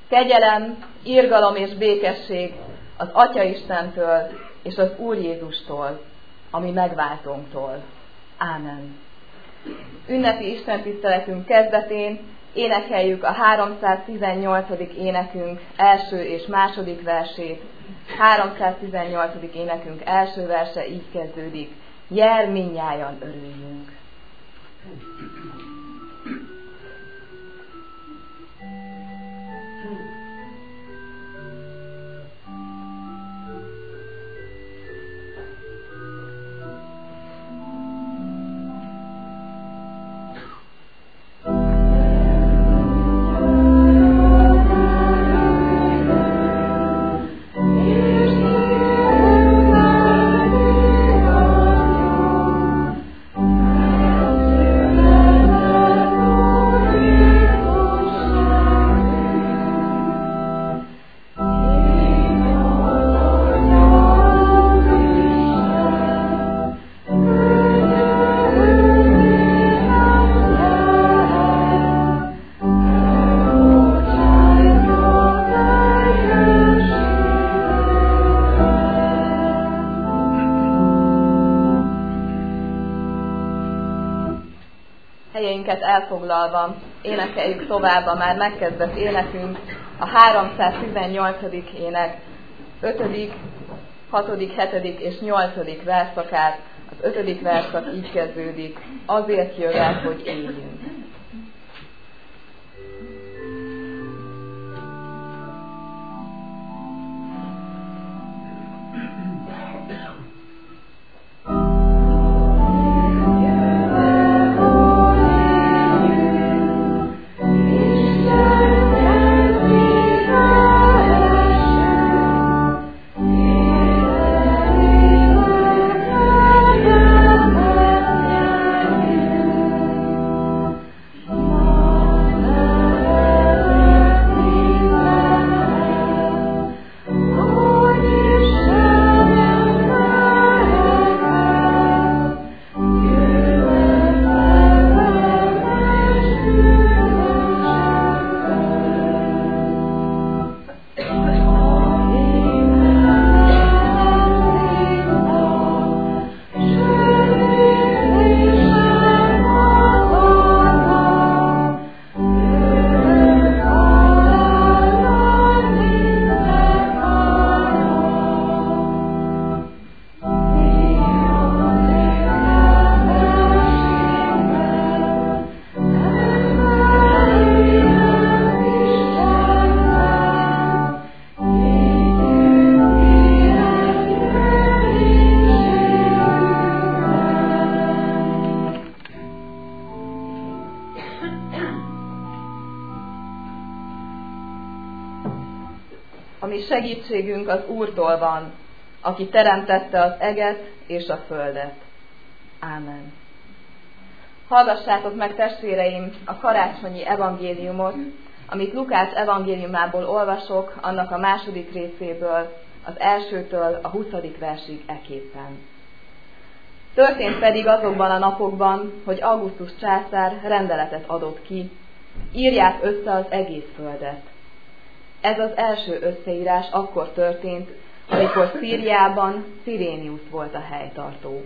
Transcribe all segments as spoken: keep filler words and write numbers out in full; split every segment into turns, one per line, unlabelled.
Kegyelem, irgalom és békesség az Atya Istentől és az Úr Jézustól, a mi megváltónktól. Ámen. Ünnepi istentiszteletünk kezdetén énekeljük a háromszáztizennyolcadik énekünk első és második versét. háromszáztizennyolcadik énekünk első verse így kezdődik: Jel, mindnyájan örüljünk. Elfoglalva énekeljük tovább a már megkezdett énekünk, a háromszáztizennyolcadik ének ötödik, hatodik, hetedik és nyolcadik verszakát. Az ötödik verszak így kezdődik: azért jövet, hogy éljünk. Segítségünk az Úrtól van, aki teremtette az eget és a földet. Ámen. Hallgassátok meg, testvéreim, a karácsonyi evangéliumot, amit Lukács evangéliumából olvasok, annak a második részéből, az elsőtől a huszadik versig eképpen. Történt pedig azokban a napokban, hogy Augustus császár rendeletet adott ki: írják össze az egész földet. Ez az első összeírás akkor történt, amikor Szíriában Cirénius volt a helytartó.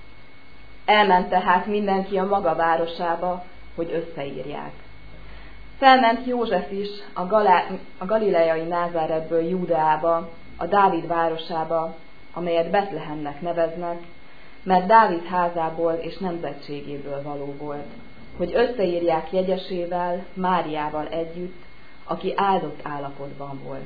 Elment tehát mindenki a maga városába, hogy összeírják. Felment József is a, Galá- a galileai Názáretből Júdeába, a Dávid városába, amelyet Betlehemnek neveznek, mert Dávid házából és nemzetségéből való volt, hogy összeírják jegyesével, Máriával együtt, aki áldott állapotban volt.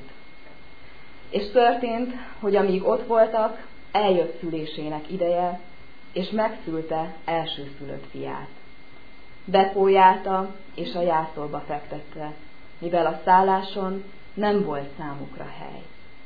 És történt, hogy amíg ott voltak, eljött szülésének ideje, és megszülte elsőszülött fiát. Bepójálta, és a jászolba fektette, mivel a szálláson nem volt számukra hely.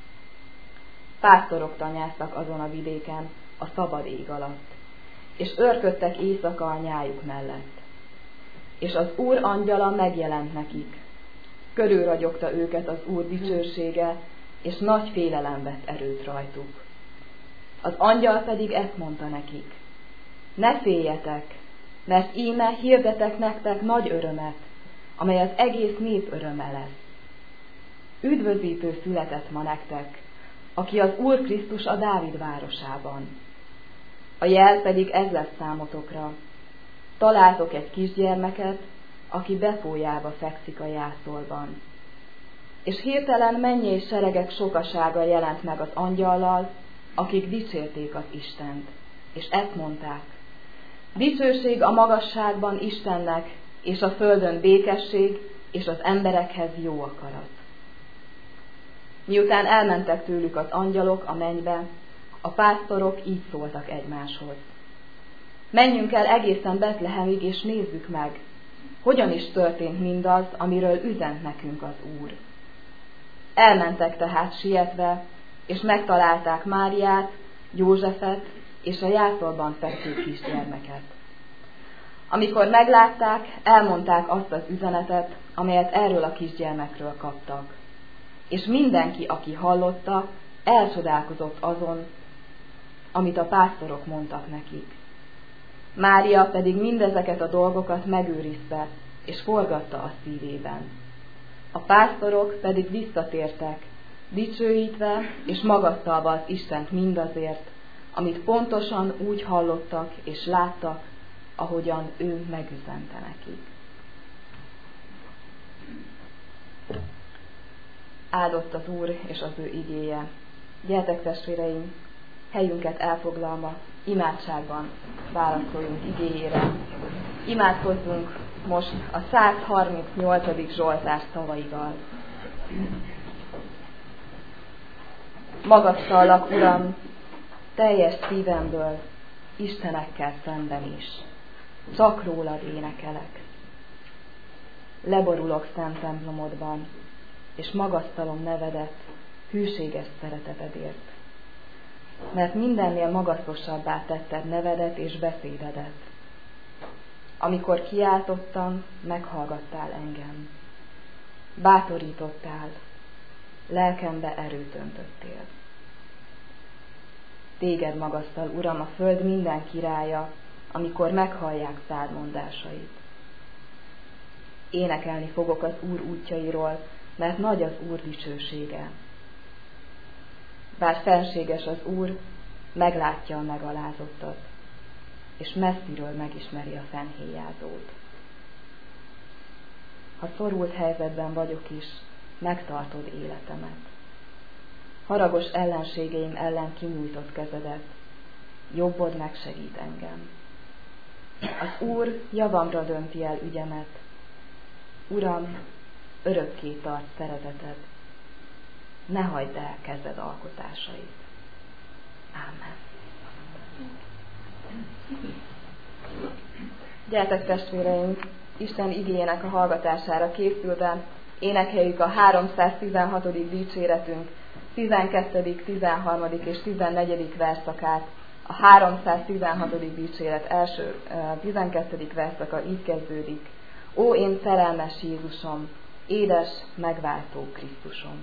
Pásztorok tanyáztak azon a vidéken, a szabad ég alatt, és őrködtek éjszaka a nyájuk mellett. És az Úr angyala megjelent nekik. Körülragyogta őket az Úr dicsősége, és nagy félelem vett erőt rajtuk. Az angyal pedig ezt mondta nekik: ne féljetek, mert íme hirdetek nektek nagy örömet, amely az egész nép öröme lesz. üdvözítő született ma nektek, aki az Úr Krisztus a Dávid városában. A jel pedig ez lesz számotokra. Találtok egy kisgyermeket, aki befólyába fekszik a jászolban. És hirtelen mennyei seregek sokasága jelent meg az angyallal, akik dicsérték az Istent, és ezt mondták: dicsőség a magasságban Istennek, és a földön békesség, és az emberekhez jó akarat. Miután elmentek tőlük az angyalok a mennybe, a pásztorok így szóltak egymáshoz: menjünk el egészen Betlehemig, és nézzük meg, hogyan is történt mindaz, amiről üzent nekünk az Úr. Elmentek tehát sietve, és megtalálták Máriát, Józsefet és a jászolban fekvő kisgyermeket. Amikor meglátták, elmondták azt az üzenetet, amelyet erről a kisgyermekről kaptak. És mindenki, aki hallotta, elcsodálkozott azon, amit a pásztorok mondtak nekik. Mária pedig mindezeket a dolgokat megőrizte, és forgatta a szívében. A pásztorok pedig visszatértek, dicsőítve és magasztalva az Istent mindazért, amit pontosan úgy hallottak és láttak, ahogyan ő megüzente nekik. Áldott az Úr és az ő igéje. Gyertek, testvéreim, helyünket elfoglalva, imádságban válaszoljunk igéjére. Imádkozzunk most a százharmincnyolcadik Zsoltár szavaival. Magasztallak, Uram, teljes szívemből, istenekkel szemben is. Csak rólad énekelek. Leborulok szent templomodban, és magasztalom nevedet hűséges szeretetedért. Mert mindennél magasztosabbá tetted nevedet és beszédedet. Amikor kiáltottam, meghallgattál engem. Bátorítottál, lelkembe erőt öntöttél. Téged magasztal, Uram, a föld minden királya, amikor meghallják szád mondásait. Énekelni fogok az Úr útjairól, mert nagy az Úr dicsősége. Bár fenséges az Úr, meglátja a megalázottat, és messziről megismeri a fennhéjázót. Ha szorult helyzetben vagyok is, megtartod életemet. Haragos ellenségeim ellen kinyújtott kezedet, jobbod megsegít engem. Az Úr javamra dönti el ügyemet. Uram, örökké tart szereteted. Ne hagyd el kezed alkotásait. Ámen. Gyertek, testvéreim, Isten igéjének a hallgatására készülve énekeljük a háromszáztizenhatodik dicséretünk tizenkettedik, tizenharmadik és tizennegyedik verszakát. A háromszáztizenhatodik dicséret első tizenkettedik verszaka így kezdődik: Ó, én szerelmes Jézusom, édes, megváltó Krisztusom!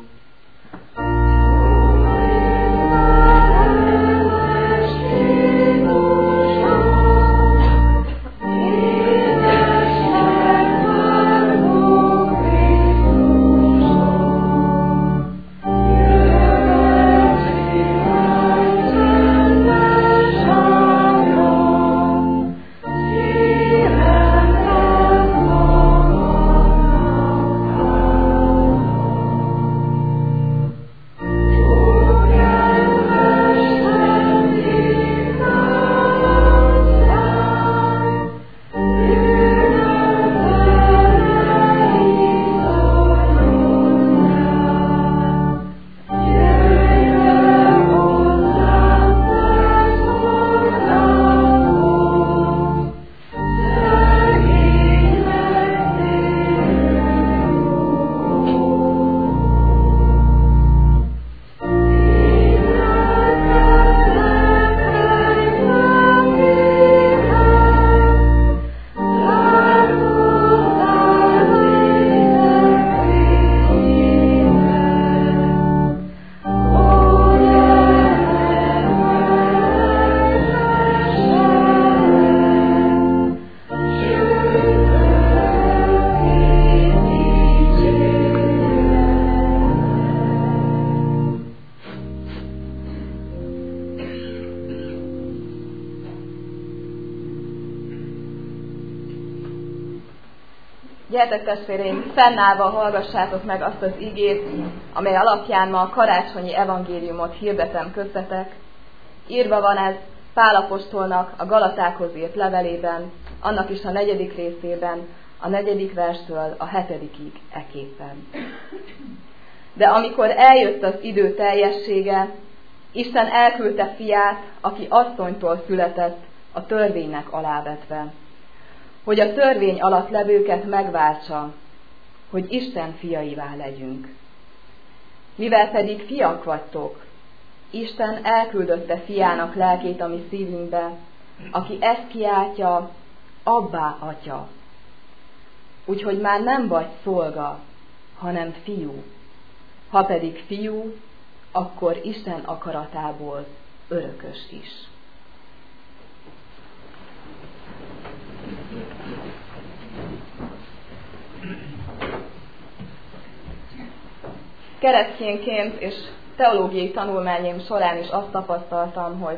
Oh,
Gyertek testvéreim, fennállva hallgassátok meg azt az igét, amely alapján ma a karácsonyi evangéliumot hirdetem köztetek. Írva van ez Pál apostolnak a Galatákhoz írt levelében, annak is a negyedik részében, a negyedik verstől a hetedikig eképpen. De amikor eljött az idő teljessége, Isten elküldte fiát, aki asszonytól született, a törvénynek alávetve, hogy a törvény alatt levőket megváltsa, hogy Isten fiaivá legyünk. Mivel pedig fiak vagytok, Isten elküldötte fiának lelkét a mi szívünkbe, aki ezt kiáltja, Abbá, Atya. Úgyhogy már nem vagy szolga, hanem fiú. Ha pedig fiú, akkor Isten akaratából örökös is. Keresztényként és teológiai tanulmányaim során is azt tapasztaltam, hogy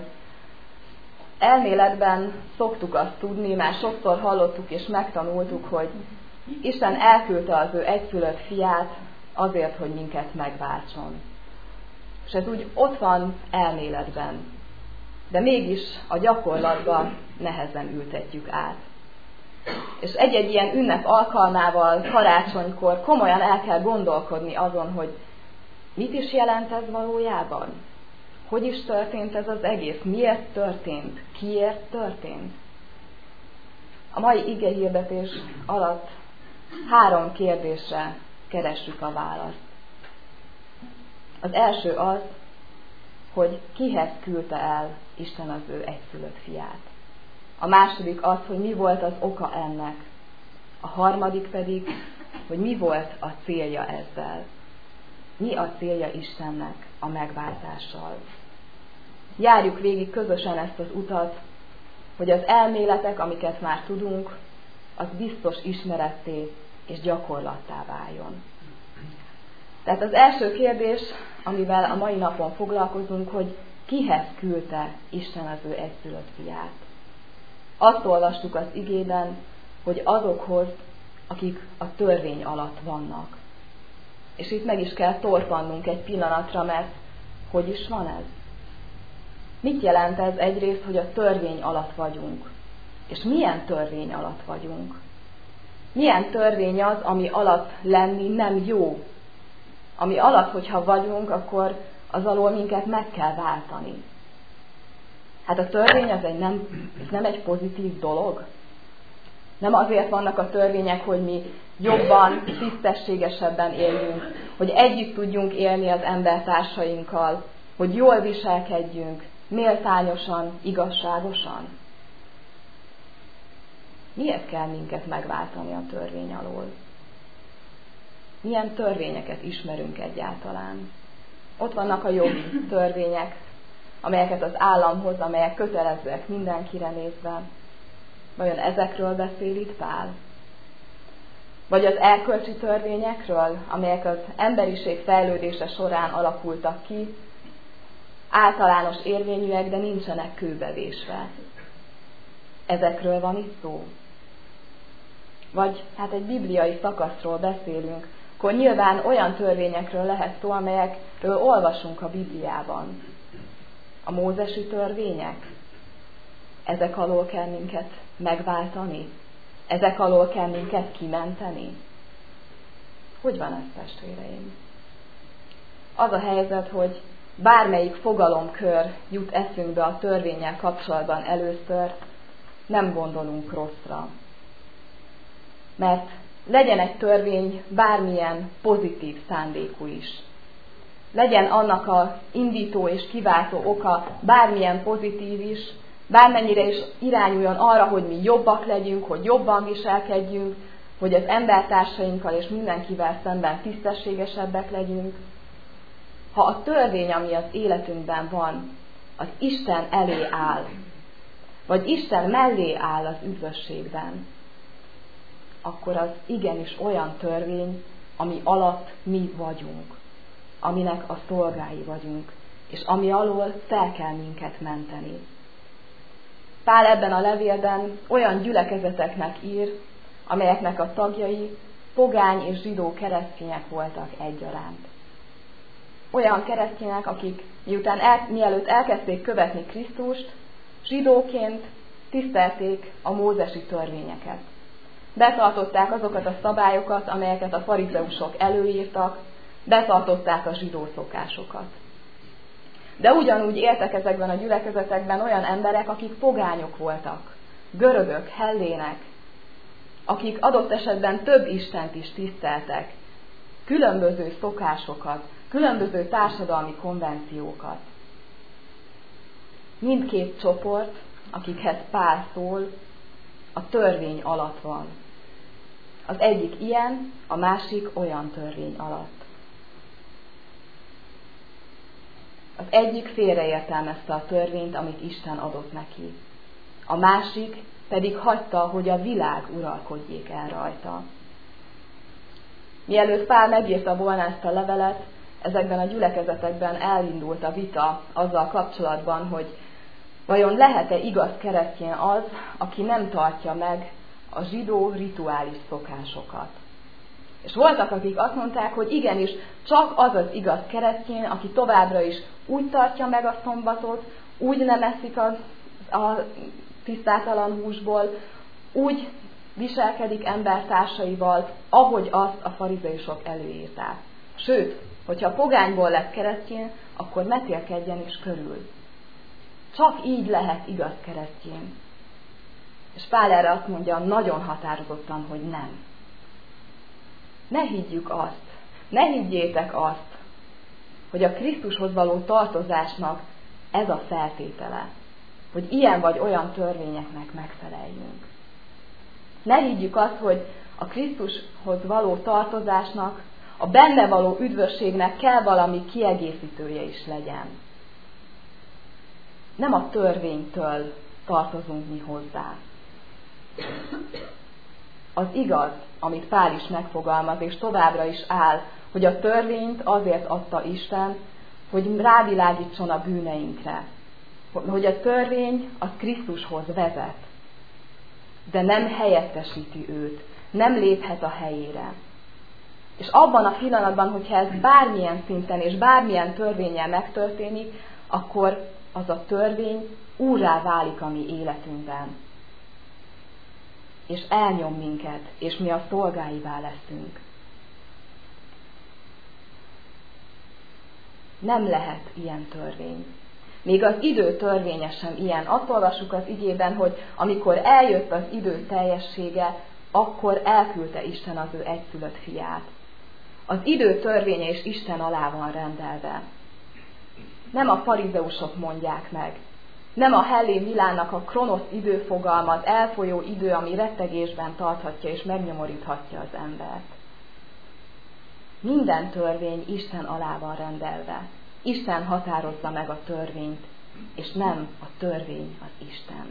elméletben szoktuk azt tudni, már sokszor hallottuk és megtanultuk, hogy Isten elküldte az ő egyszülött fiát azért, hogy minket megváltson. És ez úgy ott van elméletben, de mégis a gyakorlatban nehezen ültetjük át. És egy-egy ilyen ünnep alkalmával, karácsonykor komolyan el kell gondolkodni azon, hogy mit is jelent ez valójában? Hogy is történt ez az egész? Miért történt? Kiért történt? A mai igehirdetés alatt három kérdésre keressük a választ. Az első az, hogy kihez küldte el Isten az ő egyszülött fiát. A második az, hogy mi volt az oka ennek. A harmadik pedig, hogy mi volt a célja ezzel. Mi a célja Istennek a megváltással. Járjuk végig közösen ezt az utat, hogy az elméletek, amiket már tudunk, az biztos ismeretté és gyakorlattá váljon. Tehát az első kérdés, amivel a mai napon foglalkozunk, hogy kihez küldte Isten az ő egyszülött fiát. Azt olvastuk az igében, hogy azokhoz, akik a törvény alatt vannak. És itt meg is kell torpannunk egy pillanatra, mert hogy is van ez? Mit jelent ez egyrészt, hogy a törvény alatt vagyunk? És milyen törvény alatt vagyunk? Milyen törvény az, ami alatt lenni nem jó? Ami alatt, hogyha vagyunk, akkor az alól minket meg kell váltani. Hát a törvény az egy nem, ez nem egy pozitív dolog. Nem azért vannak a törvények, hogy mi jobban, tisztességesebben éljünk, hogy együtt tudjunk élni az embertársainkkal, hogy jól viselkedjünk, méltányosan, igazságosan. Miért kell minket megváltani a törvény alól? Milyen törvényeket ismerünk egyáltalán? Ott vannak a jogi törvények, amelyeket az állam hoz, amelyek kötelezőek mindenkire nézve. Vajon ezekről beszél itt Pál? Vagy az erkölcsi törvényekről, amelyek az emberiség fejlődése során alakultak ki, általános érvényűek, de nincsenek kőbevésve. Ezekről van itt szó. Vagy hát egy bibliai szakaszról beszélünk, akkor nyilván olyan törvényekről lehet szó, amelyekről olvasunk a Bibliában. A mózesi törvények? Ezek alól kell minket megváltani? Ezek alól kell minket kimenteni? Hogy van ez, testvéreim? Az a helyzet, hogy bármelyik fogalomkör jut eszünkbe a törvénnyel kapcsolatban először, nem gondolunk rosszra. Mert legyen egy törvény bármilyen pozitív szándékú is. Legyen annak az indító és kiváltó oka bármilyen pozitív is, bármennyire is irányuljon arra, hogy mi jobbak legyünk, hogy jobban viselkedjünk, hogy az embertársainkkal és mindenkivel szemben tisztességesebbek legyünk. Ha a törvény, ami az életünkben van, az Isten elé áll, vagy Isten mellé áll az üdvösségben, akkor az igenis olyan törvény, ami alatt mi vagyunk, aminek a szolgái vagyunk, és ami alól fel kell minket menteni. Pál ebben a levélben olyan gyülekezeteknek ír, amelyeknek a tagjai pogány és zsidó keresztények voltak egyaránt. Olyan keresztények, akik miután el, mielőtt elkezdték követni Krisztust, zsidóként tisztelték a mózesi törvényeket. Betartották azokat a szabályokat, amelyeket a farizeusok előírtak, betartották a zsidó szokásokat. De ugyanúgy éltek ezekben a gyülekezetekben olyan emberek, akik pogányok voltak, görögök, hellének, akik adott esetben több istent is tiszteltek, különböző szokásokat, különböző társadalmi konvenciókat. Mindkét csoport, akikhez Pál szól, a törvény alatt van. Az egyik ilyen, a másik olyan törvény alatt. Az egyik félreértelmezte a törvényt, amit Isten adott neki. A másik pedig hagyta, hogy a világ uralkodjék el rajta. Mielőtt Pál megírta volna ezt a levelet, ezekben a gyülekezetekben elindult a vita azzal kapcsolatban, hogy vajon lehet-e igaz keresztény az, aki nem tartja meg a zsidó rituális szokásokat. És voltak, akik azt mondták, hogy igenis, csak az az igaz keresztény, aki továbbra is úgy tartja meg a szombatot, úgy nem eszik a, a tisztátalan húsból, úgy viselkedik embertársaival, ahogy azt a farizeusok előírták. Sőt, hogyha pogányból lett keresztény, akkor metélkedjen is körül. Csak így lehet igaz keresztény. És Pál erre azt mondja nagyon határozottan, hogy nem. Ne higgyük azt, ne higgyétek azt, hogy a Krisztushoz való tartozásnak ez a feltétele, hogy ilyen vagy olyan törvényeknek megfeleljünk. Ne higgyük azt, hogy a Krisztushoz való tartozásnak, a benne való üdvösségnek kell valami kiegészítője is legyen. Nem a törvénytől tartozunk mi hozzá. Az igaz, amit Pál is megfogalmaz, és továbbra is áll, hogy a törvényt azért adta Isten, hogy rávilágítson a bűneinkre. Hogy a törvény az Krisztushoz vezet, de nem helyettesíti őt, nem léphet a helyére. És abban a pillanatban, hogyha ez bármilyen szinten és bármilyen törvénnyel megtörténik, akkor az a törvény úrrá válik a mi életünkben. És elnyom minket, és mi a szolgáivá leszünk. Nem lehet ilyen törvény. Még az idő törvénye sem ilyen. Azt olvassuk az igében, hogy amikor eljött az idő teljessége, akkor elküldte Isten az ő egyszülött fiát. Az idő törvénye is Isten alá van rendelve. Nem a farizeusok mondják meg. Nem a hellén világnak a kronosz időfogalma, az elfolyó idő, ami rettegésben tarthatja és megnyomoríthatja az embert. Minden törvény Isten alá van rendelve. Isten határozza meg a törvényt, és nem a törvény az Isten.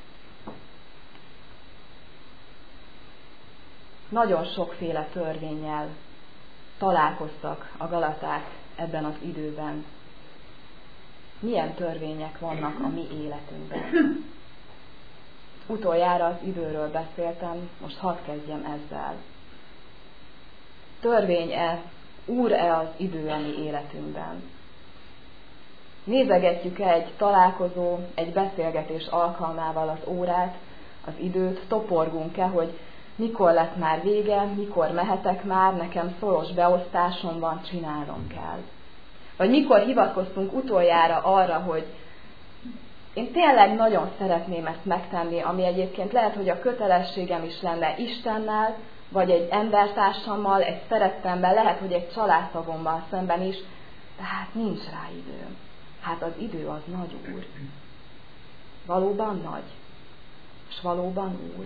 Nagyon sokféle törvénnyel találkoztak a galaták ebben az időben. Milyen törvények vannak a mi életünkben? Utoljára az időről beszéltem, most hadd kezdjem ezzel. Törvény-e, úr-e az idő a mi életünkben? Nézegetjük egy találkozó, egy beszélgetés alkalmával az órát, az időt, toporgunk-e, hogy mikor lett már vége, mikor mehetek már, nekem szoros beosztásom van, csinálnom kell. Vagy mikor hivatkoztunk utoljára arra, hogy én tényleg nagyon szeretném ezt megtenni, ami egyébként lehet, hogy a kötelességem is lenne Istennel, vagy egy embertársammal, egy szerettemben, lehet, hogy egy családtagommal szemben is, de hát nincs rá idő. Hát az idő az nagy úr. Valóban nagy, és valóban úr.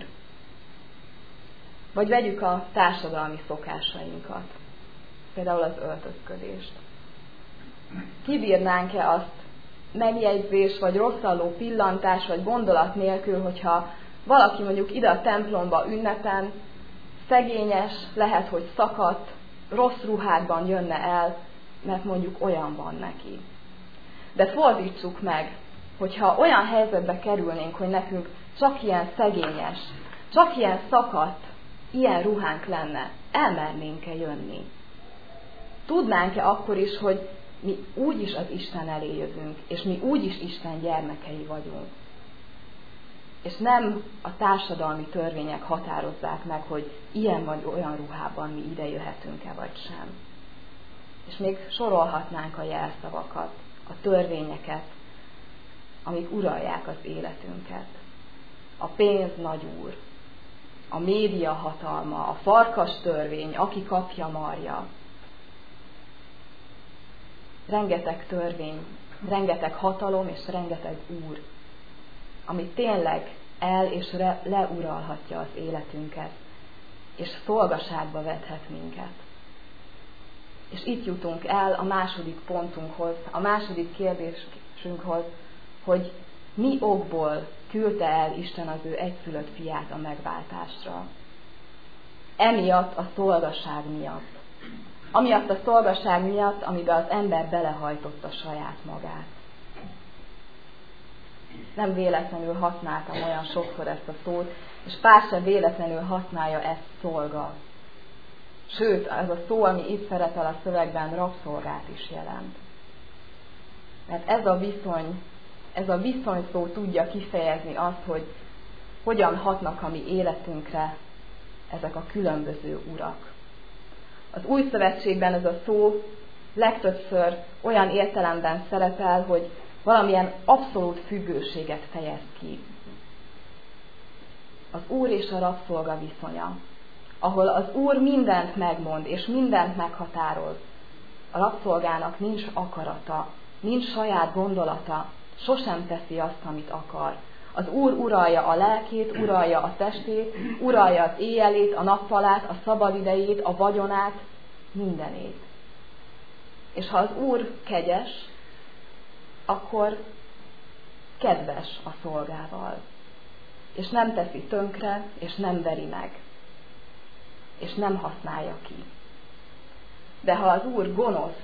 Vagy vegyük a társadalmi szokásainkat, például az öltözködést. Kibírnánk-e azt megjegyzés, vagy rosszalló pillantás, vagy gondolat nélkül, hogyha valaki mondjuk ide a templomba ünnepen, szegényes, lehet, hogy szakadt, rossz ruhában jönne el, mert mondjuk olyan van neki. De fordítsuk meg, hogyha olyan helyzetbe kerülnénk, hogy nekünk csak ilyen szegényes, csak ilyen szakadt ilyen ruhánk lenne, elmernénk-e jönni? Tudnánk-e akkor is, hogy mi úgyis az Isten elé jövünk, és mi úgyis Isten gyermekei vagyunk? És nem a társadalmi törvények határozzák meg, hogy ilyen vagy olyan ruhában mi ide jöhetünk-e vagy sem. És még sorolhatnánk a jelszavakat, a törvényeket, amik uralják az életünket. A pénz nagy úr, a média hatalma, a farkas törvény, aki kapja, marja. Rengeteg törvény, rengeteg hatalom és rengeteg úr, ami tényleg el és re, leuralhatja az életünket, és szolgaságba vethet minket. És itt jutunk el a második pontunkhoz, a második kérdésünkhoz, hogy mi okból küldte el Isten az ő egyszülött fiát a megváltásra. Emiatt a szolgaság miatt. Amiatt a szolgaság miatt, amiben az ember belehajtotta saját magát. Nem véletlenül használtam olyan sokszor ezt a szót, és Pál sem véletlenül használja ezt szolga. Sőt, ez a szó, ami itt szerepel a szövegben, rabszolgát is jelent. Mert ez a viszony, ez a viszonyszó tudja kifejezni azt, hogy hogyan hatnak a mi életünkre ezek a különböző urak. Az Új Szövetségben ez a szó legtöbbször olyan értelemben szerepel, hogy valamilyen abszolút függőséget fejez ki. Az úr és a rabszolga viszonya, ahol az úr mindent megmond és mindent meghatároz. A rabszolgának nincs akarata, nincs saját gondolata, sosem teszi azt, amit akar. Az úr uralja a lelkét, uralja a testét, uralja az éjjelét, a nappalát, a szabadidejét, a vagyonát, mindenét. És ha az úr kegyes, akkor kedves a szolgával. És nem teszi tönkre, és nem veri meg. És nem használja ki. De ha az úr gonosz,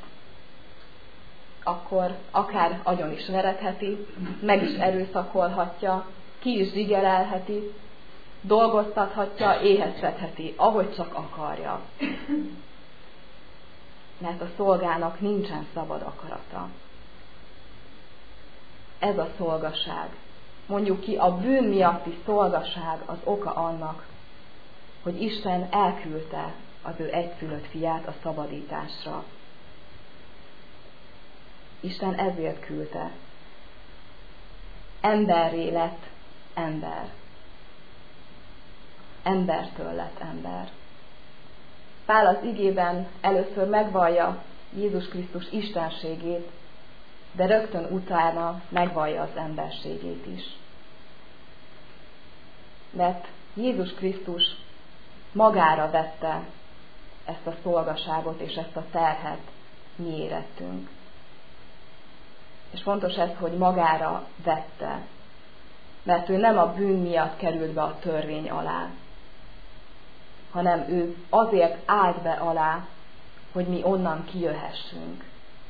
akkor akár agyon is veretheti, meg is erőszakolhatja, ki is zsigerelheti, dolgoztathatja, éheztetheti, ahogy csak akarja. Mert a szolgának nincsen szabad akarata. Ez a szolgaság. Mondjuk ki, a bűn miatti szolgaság az oka annak, hogy Isten elküldte az ő egyszülött fiát a szabadításra. Isten ezért küldte. Emberré lett ember. Embertől lett ember. Pál az igében először megvallja Jézus Krisztus istenségét, de rögtön utána megvallja az emberségét is. Mert Jézus Krisztus magára vette ezt a szolgaságot és ezt a terhet mi érettünk. És fontos ez, hogy magára vette, mert ő nem a bűn miatt került be a törvény alá, hanem ő azért állt be alá, hogy mi onnan kijöhessünk.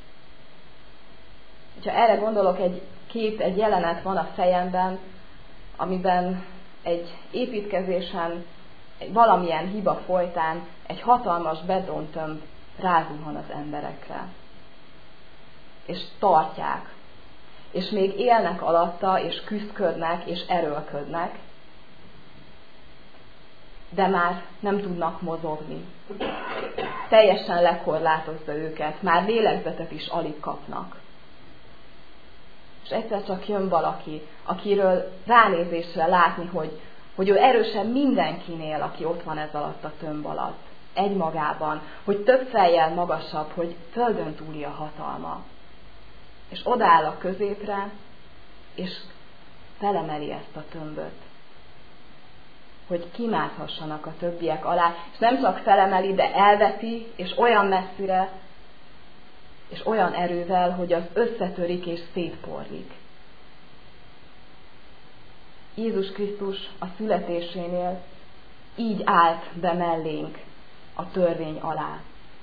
Ha erre gondolok, egy kép, egy jelenet van a fejemben, amiben egy építkezésen, egy valamilyen hiba folytán egy hatalmas betontömb rázuhan az emberekre. És tartják. És még élnek alatta, és küszködnek, és erőlködnek, de már nem tudnak mozogni. Teljesen lekorlátozza őket, már lélegzetet is alig kapnak. És egyszer csak jön valaki, akiről ránézésre látni, hogy, hogy ő erősen mindenkinél, aki ott van ez alatt a tömb alatt, egymagában, hogy több fejjel magasabb, hogy földön túli a hatalma. És odaáll a középre, és felemeli ezt a tömböt, hogy kimászhassanak a többiek alá, és nem csak felemeli, de elveti, és olyan messzire, és olyan erővel, hogy az összetörik és szétporlik. Jézus Krisztus a születésénél így állt be mellénk a törvény alá.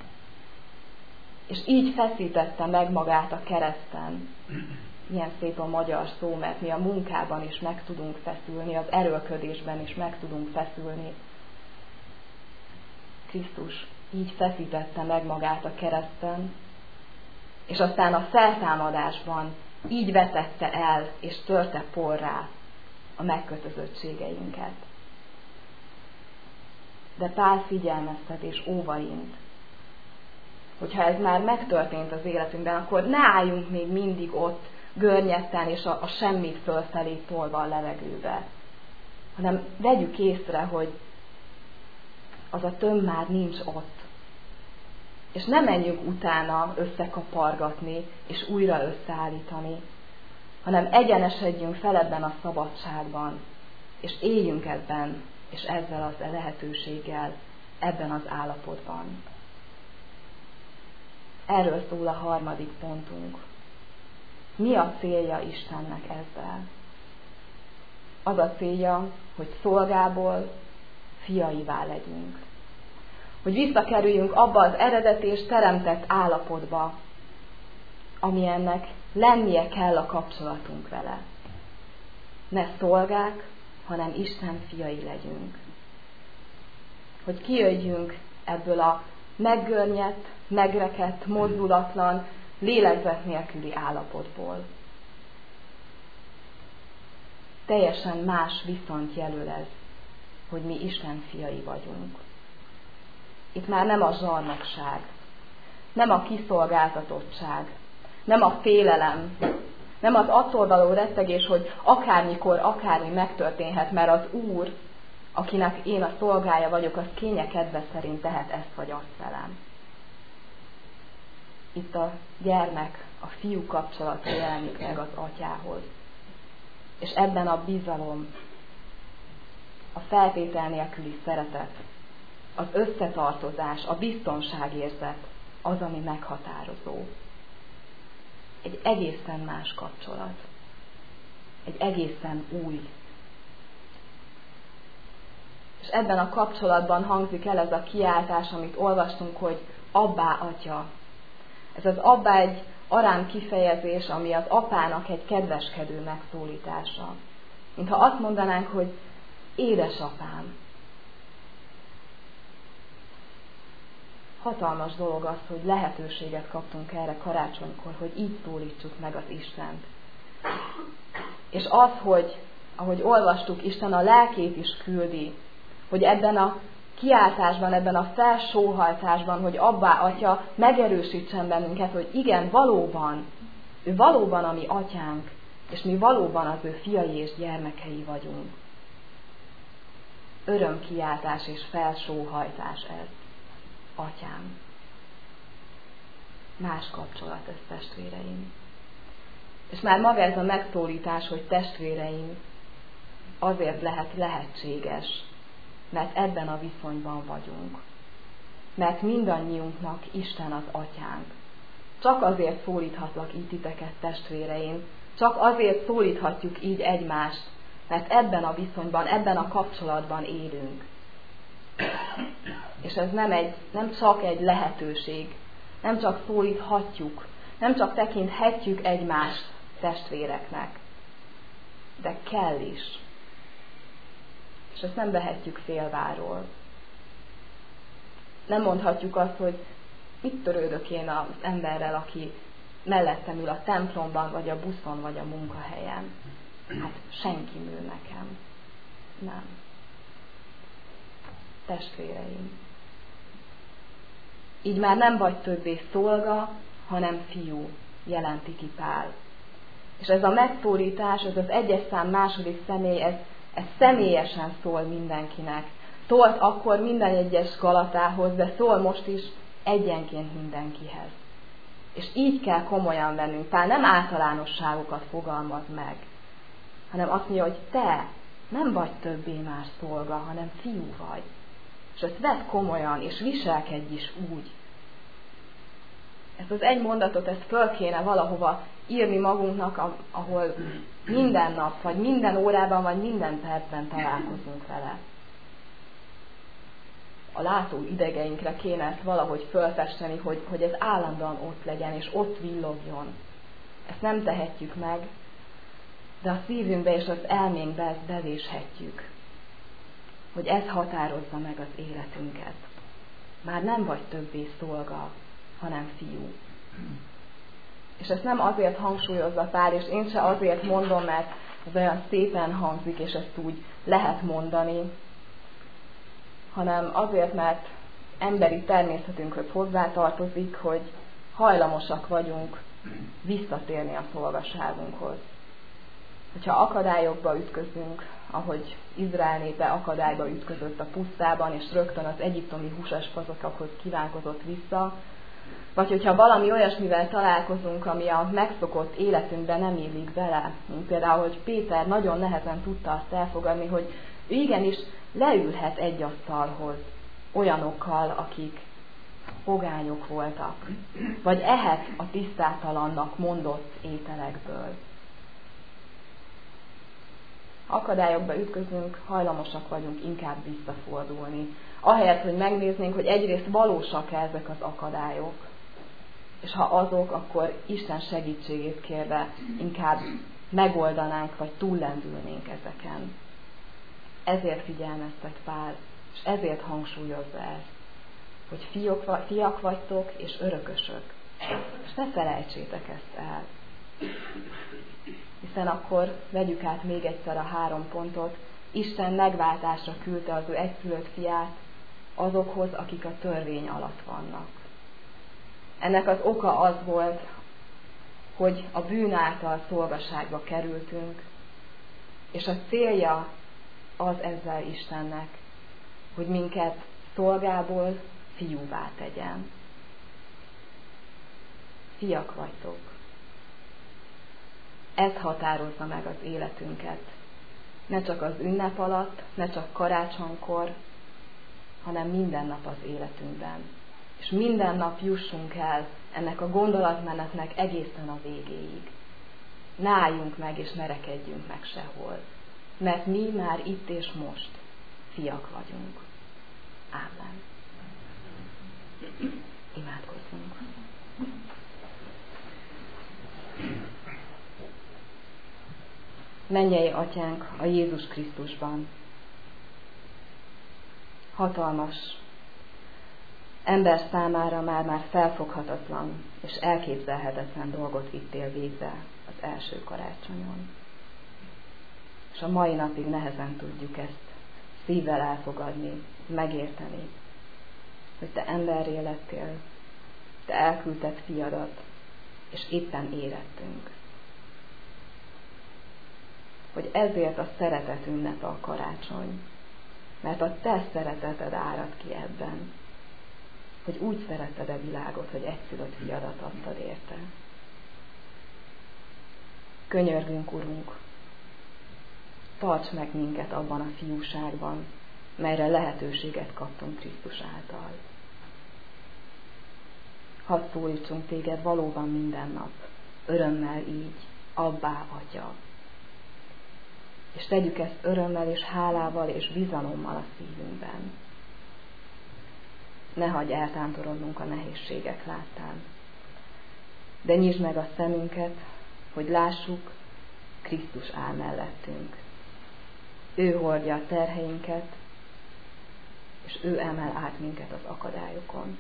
És így feszítette meg magát a kereszten. Milyen szép a magyar szó, mert mi a munkában is meg tudunk feszülni, az erőlködésben is meg tudunk feszülni. Krisztus így feszítette meg magát a kereszten, és aztán a feltámadásban így vetette el és törte porrá a megkötözöttségeinket. De Pál figyelmeztet és óvaint, hogyha ez már megtörtént az életünkben, akkor ne álljunk még mindig ott görnyetten és a, a semmit fölfelé tolva a levegőbe, hanem vegyük észre, hogy az a tömb már nincs ott. És ne menjünk utána összekapargatni és újra összeállítani, hanem egyenesedjünk fel ebben a szabadságban, és éljünk ebben, és ezzel az lehetőséggel, ebben az állapotban. Erről szól a harmadik pontunk. Mi a célja Istennek ezzel? Az a célja, hogy szolgából fiaivá legyünk. Hogy visszakerüljünk abba az eredeti és teremtett állapotba, amilyennek lennie kell a kapcsolatunk vele. Ne szolgák, hanem Isten fiai legyünk. Hogy kijöjjünk ebből a meggörnyedt, megrekedt, mozdulatlan, lélegzet nélküli állapotból. Teljesen más viszont jelöl ez, hogy mi Isten fiai vagyunk. Itt már nem a zsarnokság, nem a kiszolgáltatottság, nem a félelem, nem az attól való rettegés, hogy akármikor, akármi megtörténhet, mert az Úr, akinek én a szolgája vagyok, az kénye kedve szerint tehet ezt vagy azt velem. Itt a gyermek, a fiú kapcsolata jelenik meg az atyához. És ebben a bizalom, a feltétel nélküli szeretet, az összetartozás, a biztonságérzet az, ami meghatározó. Egy egészen más kapcsolat. Egy egészen új. És ebben a kapcsolatban hangzik el ez a kiáltás, amit olvastunk, hogy Abbá, Atya. Ez az Abbá egy arám kifejezés, ami az apának egy kedveskedő megszólítása. Mintha azt mondanánk, hogy édesapám. Hatalmas dolog az, hogy lehetőséget kaptunk erre karácsonykor, hogy így szólítsuk meg az Istent. És az, hogy, ahogy olvastuk, Isten a lelkét is küldi, hogy ebben a kiáltásban, ebben a felsóhajtásban, hogy Abbá, Atya, megerősítsen bennünket, hogy igen, valóban, ő valóban a mi atyánk, és mi valóban az ő fiai és gyermekei vagyunk. Örömkiáltás és felsóhajtás ez. Atyám. Más kapcsolat ez, testvéreim. És már maga ez a megszólítás, hogy testvéreim, azért lehet lehetséges, mert ebben a viszonyban vagyunk. Mert mindannyiunknak Isten az atyánk. Csak azért szólíthatlak így titeket, testvéreim, csak azért szólíthatjuk így egymást, mert ebben a viszonyban, ebben a kapcsolatban élünk. És ez nem, egy, nem csak egy lehetőség, nem csak szólíthatjuk, nem csak tekinthetjük egymást testvéreknek, de kell is. És ezt nem vehetjük félváról. Nem mondhatjuk azt, hogy mit törődök én az emberrel, aki mellettem ül a templomban, vagy a buszon, vagy a munkahelyen. Hát senki nő nekem. Nem. Testvéreim. Így már nem vagy többé szolga, hanem fiú, jelenti ki Pál. És ez a megszólítás, ez az egyes szám második személy, ez, ez személyesen szól mindenkinek. Szólt akkor minden egyes Galatához, de szól most is egyenként mindenkihez. És így kell komolyan vennünk. Pál nem általánosságokat fogalmaz meg, hanem azt mondja, hogy te nem vagy többé már szolga, hanem fiú vagy. És ezt vedd komolyan, és viselkedj is úgy. Ezt az egy mondatot, ezt föl kéne valahova írni magunknak, ahol minden nap, vagy minden órában, vagy minden percben találkozunk vele. A látó idegeinkre kéne ezt valahogy fölfesteni, hogy, hogy ez állandóan ott legyen, és ott villogjon. Ezt nem tehetjük meg, de a szívünkbe és az elménkbe ezt bevéshetjük, hogy ez határozza meg az életünket. már nem vagy többé szolga, hanem fiú. És ezt nem azért hangsúlyozza Pál, és én se azért mondom, mert ez olyan szépen hangzik, és ezt úgy lehet mondani, hanem azért, mert emberi természetünkhöz hozzátartozik, hogy hajlamosak vagyunk visszatérni a szolgaságunkhoz. Hogyha akadályokba ütközünk, ahogy Izrael népe akadályba ütközött a pusztában, és rögtön az egyiptomi húsasfazokhoz kívánkozott vissza, vagy hogyha valami olyasmivel találkozunk, ami a megszokott életünkben nem illik bele, mint például, hogy Péter nagyon nehezen tudta azt elfogadni, hogy ő igenis leülhet egy asztalhoz olyanokkal, akik pogányok voltak, vagy ehet a tisztátalannak mondott ételekből. Akadályokba ütközünk, hajlamosak vagyunk inkább visszafordulni. Ahelyett, hogy megnéznénk, hogy egyrészt valósak-e ezek az akadályok, és ha azok, akkor Isten segítségét kérve inkább megoldanánk, vagy túllendülnénk ezeken. Ezért figyelmeztet Pál, és ezért hangsúlyozza ezt, hogy fiok, fiak vagytok, és örökösök. És ne felejtsétek ezt el. Hiszen akkor vegyük át még egyszer a három pontot. Isten megváltásra küldte az ő egyszülött fiát azokhoz, akik a törvény alatt vannak. Ennek az oka az volt, hogy a bűn által szolgaságba kerültünk, és a célja az ezzel Istennek, hogy minket szolgából fiúvá tegyen. Fiak vagytok. Ez határozza meg az életünket. Ne csak az ünnep alatt, ne csak karácsonykor, hanem minden nap az életünkben. És minden nap jussunk el ennek a gondolatmenetnek egészen a végéig. Ne álljunk meg és ne rekedjünk meg sehol. Mert mi már itt és most fiak vagyunk. Ámen. Imádkozzunk. Mennyei Atyánk a Jézus Krisztusban. Hatalmas, ember számára már-már felfoghatatlan és elképzelhetetlen dolgot vittél végbe az első karácsonyon. És a mai napig nehezen tudjuk ezt szívvel elfogadni, megérteni, hogy te emberré lettél, te elküldted fiadat, és éppen érettünk. Hogy ezért a szeretet ünnepe a karácsony, mert a te szereteted árad ki ebben, hogy úgy szeretted a világot, hogy egyszülött fiadat adtad érte. Könyörgünk, Urunk, tarts meg minket abban a fiúságban, melyre lehetőséget kaptunk Krisztus által. Hadd szólítsunk téged valóban minden nap, örömmel így, Abbá, Atya. És tegyük ezt örömmel és hálával és bizalommal a szívünkben. Ne hagyj eltántorodnunk a nehézségek láttán, de nyisd meg a szemünket, hogy lássuk, Krisztus áll mellettünk. Ő hordja a terheinket, és ő emel át minket az akadályokon.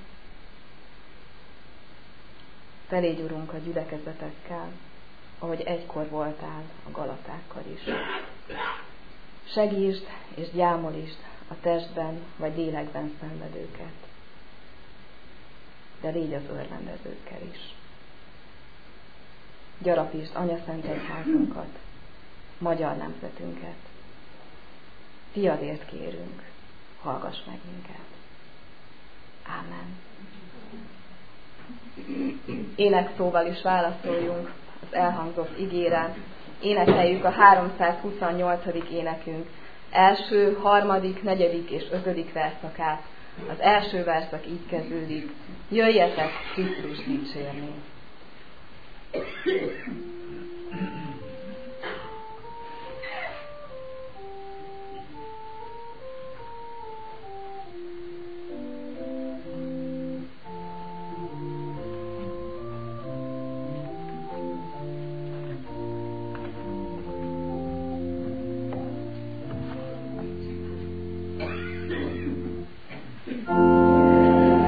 Felégy, Urunk, a gyülekezetekkel, ahogy egykor voltál a galatákkal is. Segítsd és gyámolítsd a testben vagy lélekben szenvedőket, de légy az örvendezőkkel is. Gyarapítsd Anyaszent Egyházunkat, magyar nemzetünket. Fiadért kérünk, hallgass meg minket. Ámen. Énekszóval is válaszoljunk az elhangzott igére. Énekeljük a háromszázhuszonnyolcadik énekünk első, harmadik, negyedik és ötödik verszakát. Az első verszak így kezdődik: jöjjetek Krisztus dicsérni.
Thank you.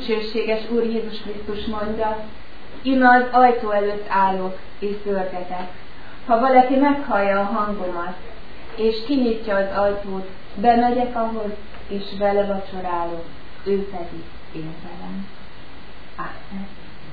dicsőséges Úr Jézus Krisztus mondja, íme az ajtó előtt állok és zörgetek. Ha valaki meghallja a hangomat, és kinyitja az ajtót, bemegyek ahhoz, és vele vacsorálok, ő pedig én velem. Ámen.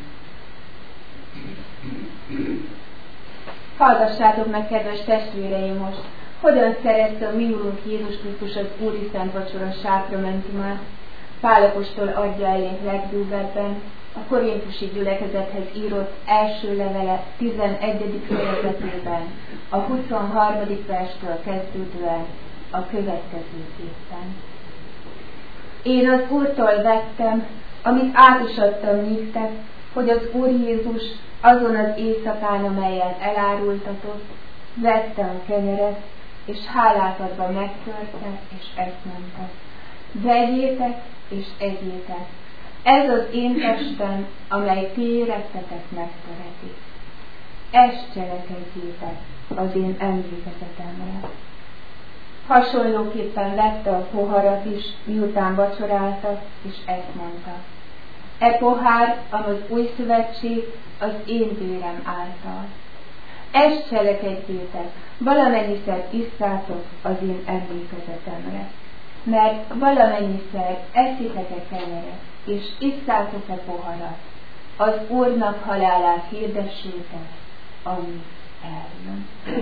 Hallgassátok meg, kedves testvéreim, most, hogyan szerezte a mi Úrunk Jézus Krisztus az Úri Szent Vacsora sákramentumát. Pál apostol adja elénk legbővebben a korintusi gyülekezethez írott első levele tizenegyedik fejezetében, a huszonharmadik verstől kezdődően a következőképpen. Én az Úrtól vettem, amit át is adtam néktek, hogy az Úr Jézus azon az éjszakán, amelyen elárultatott, vette a kenyeret, és hálát adva megtörte, és ezt mondta: vegyétek és egyétek, ez az én testem, amely ti érettetek megtöretik. Ezt cselekedjétek az én emlékezetemre. Hasonlóképpen vette a poharat is, miután vacsoráltak, és ezt mondta: e pohár, az új szövetség, az én vérem által. Ezt cselekedjétek, valamennyiszer isszátok az én emlékezetemre. Mert valamennyiszer eszitek-e kenyeret, és isszátok-e poharat, az Úrnak halálát hirdessétek, ami eljön.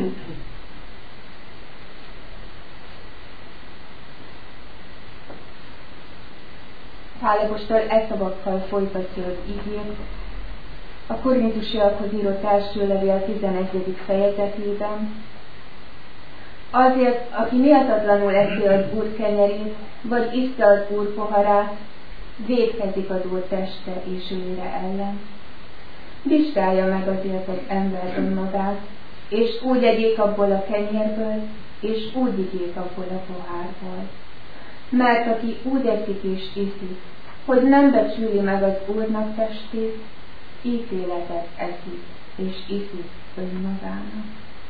Pál apostol e szavakkal folytatja az igét a korintusiakhoz írott első levél tizenegyedik fejezetében. Azért, aki méltatlanul eszi az Úr kenyerét, vagy issza az Úr poharát, vétkezik az Úr teste és vére ellen. Vizsgálja meg azért az ember önmagát, és úgy egyék abból a kenyérből, és úgy igyék abból a pohárból. Mert aki úgy eszik és iszik, hogy nem becsüli meg az Úrnak testét, ítéletet eszik és iszik önmagának.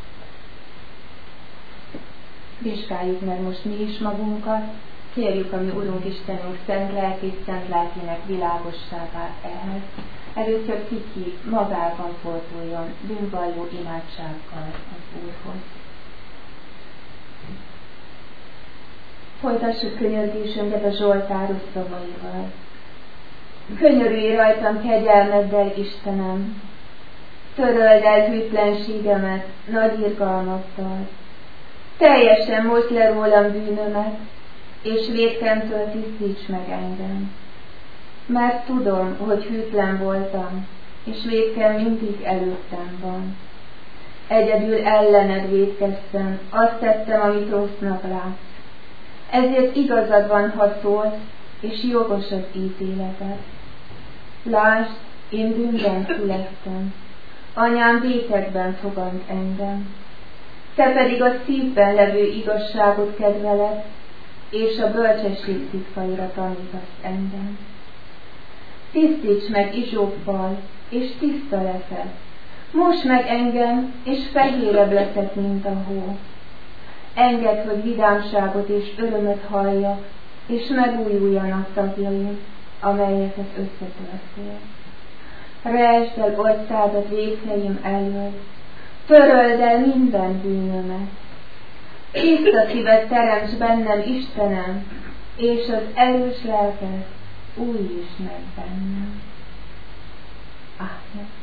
Vizsgáljuk meg most mi is magunkat, kérjük a mi Urunk Istenünk szent lelkét, szent lelkének világosságát ehhez. Először kiki magában forduljon bűnvalló imádsággal az Úrhoz. Folytassuk könyörgésünket a Zsoltáros szavaival. Könyörülj rajtam kegyelmeddel, Istenem, töröld el hűtlenségemet nagy irgalmattal. Teljesen mosd le rólam bűnömet, és vétkemtől tisztíts meg engem. Mert tudom, hogy hűtlen voltam, és vétkem mindig előttem van. Egyedül ellened vétkeztem, azt tettem, amit rossznak látsz. Ezért igazad van, ha szólsz, és jogos az ítéleted. Lásd, én bűnben születtem, anyám vétekben fogant engem. Te pedig a szívben levő igazságot kedveled, és a bölcsesség titkaira tanítasz engem. Tisztíts meg izsóppal, és tiszta leszek. Mosd meg engem, és fehérebb leszek, mint a hó. Engedd, hogy vidámságot és örömöt halljak, és megújuljanak tagjaim, amelyeket összetörtél. Rejtsd el orszádat vétkeim elől, töröld el minden bűnömet. Tiszta szívet teremts bennem, Istenem, és az erős lelket újítsd meg bennem. Ámen.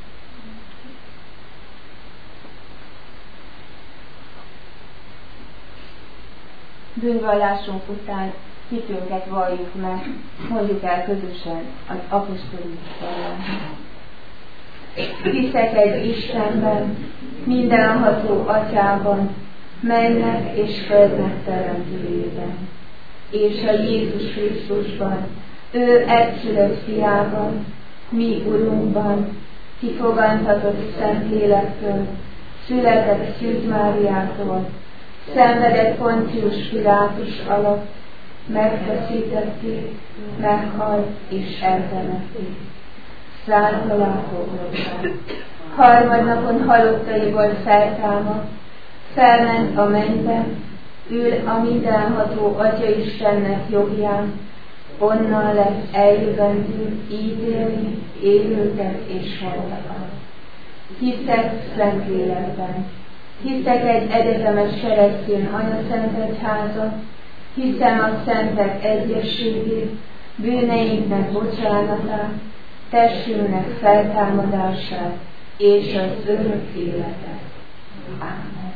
Bűnvallásunk után hitünket valljuk meg, mondjuk el közösen az apostoli vallást. Hiszek egy Istenben, mindenható Atyában, mennek és földnek teremtőjében, és a Jézus Krisztusban, ő egyszülött fiában, mi Urunkban, ki fogantatott Szentlélektől, született Szűz Máriától, szenvedett Pontius Pilátus alatt, megfeszítették, meghalt és eltemették. Szállt a látókra. Harmadnapon halottaiból feltámadt, felment a mennybe, ül a mindenható Atya Istennek jobbján, onnan lesz eljövendő ítélni élőket és haltakat. Hiszek Szentlélekben, hiszek egy egyetemes keresztény anyaszent egyházat, hiszem a szentek egyességét, bűneinknek bocsánatát, testünknek feltámadását és az örök életet. Ámen.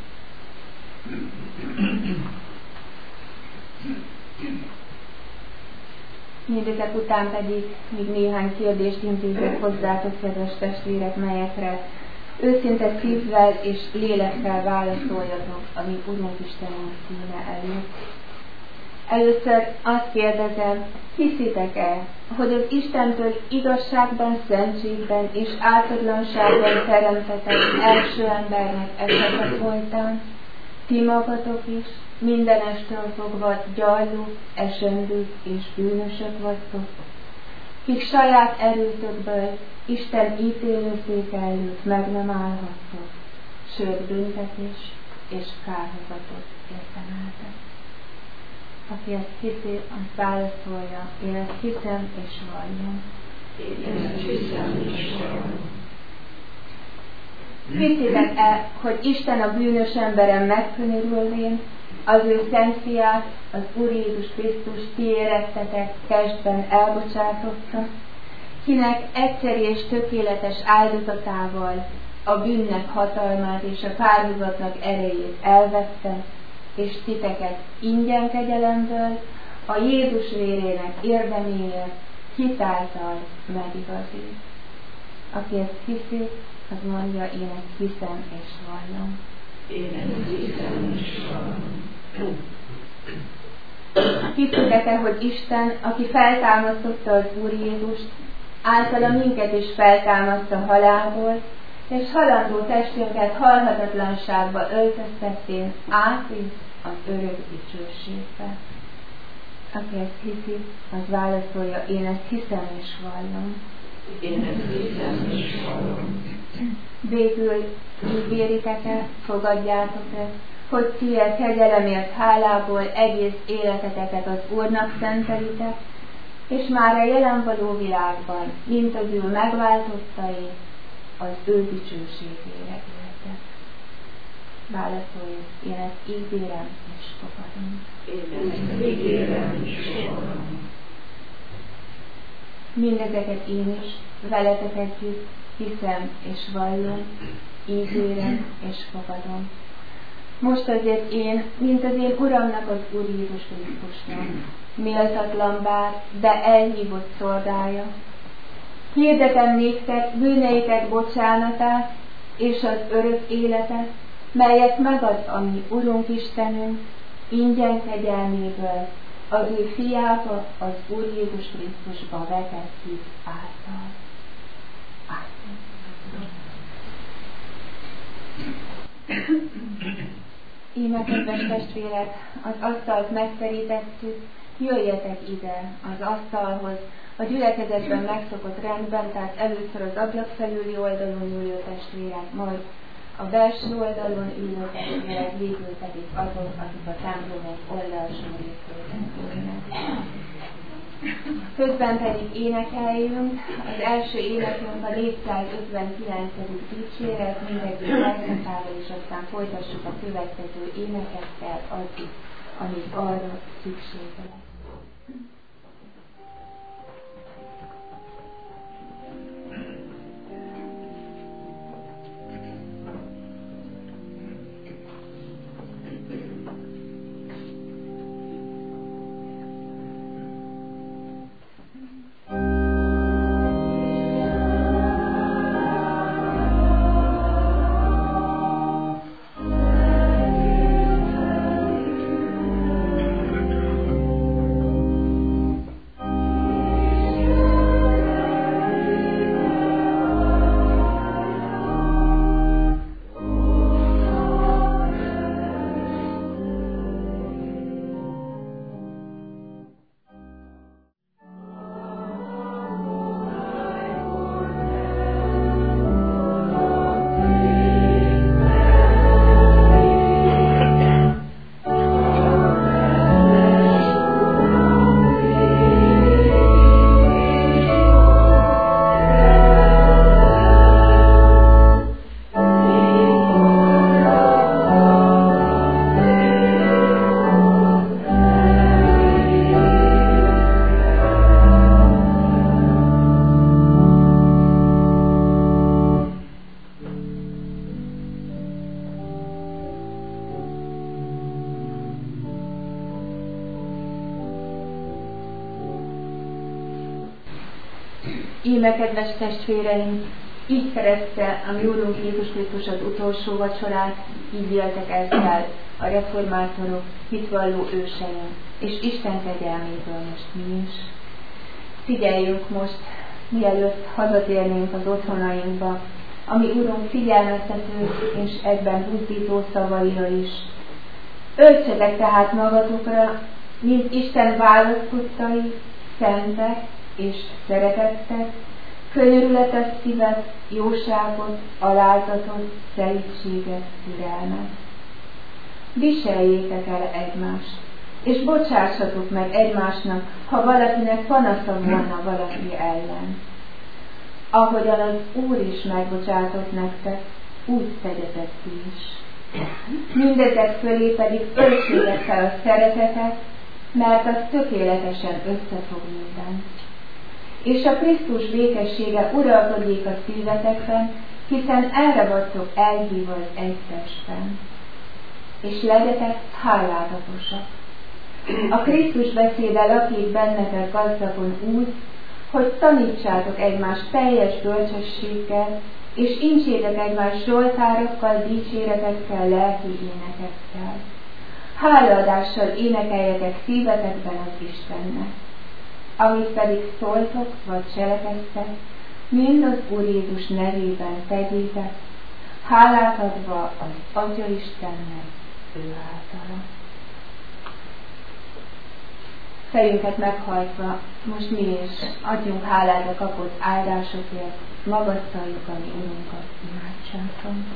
Mindezek után pedig még néhány kérdést intézek hozzátok, kedves testvérek, melyekre őszinte szívvel és lélekkel válaszoljatok, ami Urunk Istenünk színe előtt. Először azt kérdezem, hiszitek-e, hogy az Istentől igazságban, szentségben és ártatlanságban teremtetett első embernek esetek voltán, ti magatok is mindenestől fogva gyarlók, esendők és bűnösök vagytok, kik saját erőtökből Isten ítélőszék előtt meg nem állhattok, sőt büntetés és kárhozatot érdemeltek. Aki ezt hiszi, azt válaszolja, én ezt hiszem és vallom.
Én ezt hiszem és vallom.
Hiszitek-e, hogy Isten a bűnös emberen megkönyörülvén az ő szent fiát, az Úr Jézus Krisztus ti érettetek testben elbocsátotta, kinek egyszeri és tökéletes áldozatával a bűnnek hatalmát és a kárhozatnak erejét elvette, és titeket ingyen kegyelemből a Jézus vérének érdeméért hitáltal megigazít. Aki ezt hiszi, az mondja, én ezt hiszem és vallom.
Én ezt hiszem és vallom.
Hiszitek-e, hogy Isten, aki feltámasztotta az Úr Jézust, általa minket is feltámasztta halálból, és halandó testünket halhatatlanságba öltöztettén átvisz az örök dicsőségbe. Aki ezt hiszi, az válaszolja, én ezt hiszem és vallom.
Én ezt hiszem és vallom.
Végül ígéritek-e, fogadjátok-e, hogy ti a kegyelemért hálából egész életeteket az Úrnak szentelitek, és már a jelen való világban, mint az ő megváltottai, az ő dicsőségére éltek. Válaszoljuk, én ezt ígérem és fogadom.
Én ezt ígérem és fogadom.
Mindezeket én is veletek együtt hiszem és vallom, ígérem és fogadom. Most azért én, mint az én Uramnak, az Úr Jézus Krisztusnak, méltatlan bár, de elhívott szolgája, hirdetem néktek bűneitek bocsánatát és az örök életet, melyet megad a mi Urunk Istenünk, ingyen kegyelméből, az ő fiába, az Úr Jézus Krisztusba vetett hit által. Ámen. Íme, kedves testvérek, az asztalt megterítettük, jöjjetek ide az asztalhoz, a gyülekezetben megszokott rendben, tehát először az ablak felüli oldalon ülő testvérek, majd a belső oldalon ülő testvérek, végül pedig azok, akik a templomok oldalsó részében ülnek. Közben pedig énekeljünk, az első énekünk a négyszázötvenkilencedik dicséret, mindenki lelketával, és aztán folytassuk a következő énekekkel addig, amíg arra szüksége lesz. Íme, kedves testvéreim, így kereszte a mi Úrunk Jézus Krisztus az utolsó vacsorát, így éltek ezzel a reformátorok, hitvalló őseink, és Isten kegyelméből most mi is. Figyeljünk most, mielőtt hazatérnénk az otthonainkba, ami Urunk figyelmeztető és egyben buzdító szavaira is. Öltsetek tehát magatokra, mint Isten választottai, szentek és szeretettek, könyörületes szívet, jóságot, alázatot, szelídséget, türelmet. Viseljétek el egymást, és bocsássatok meg egymásnak, ha valakinek panasza volna valaki ellen. Ahogyan az Úr is megbocsátott nektek, úgy tegyetek ti is. Mindezek fölé pedig öltsétek fel a szeretetet, mert az tökéletesen összefog minden. És a Krisztus békessége uralkodik a szívetekben, hiszen erre vagytok elhívva az egy testben. És legyetek hálátatosak. A Krisztus beszéde lakik bennetek gazdagon úgy, hogy tanítsátok egymást teljes bölcsességgel, és incsétek egymást zsoltárokkal, dicséretekkel, lelki énekekkel. Hálaadással énekeljetek szívetekben az Istennek. Amit pedig szóltok, vagy cselekedtek, mind az Úr Jézus nevében tegyétek, hálát adva az Atya Istennek ő általa. Fejünket meghajtva, most mi is adjunk hálát a kapott áldásokért, magasztaljuk a mi Urunkat imádságon.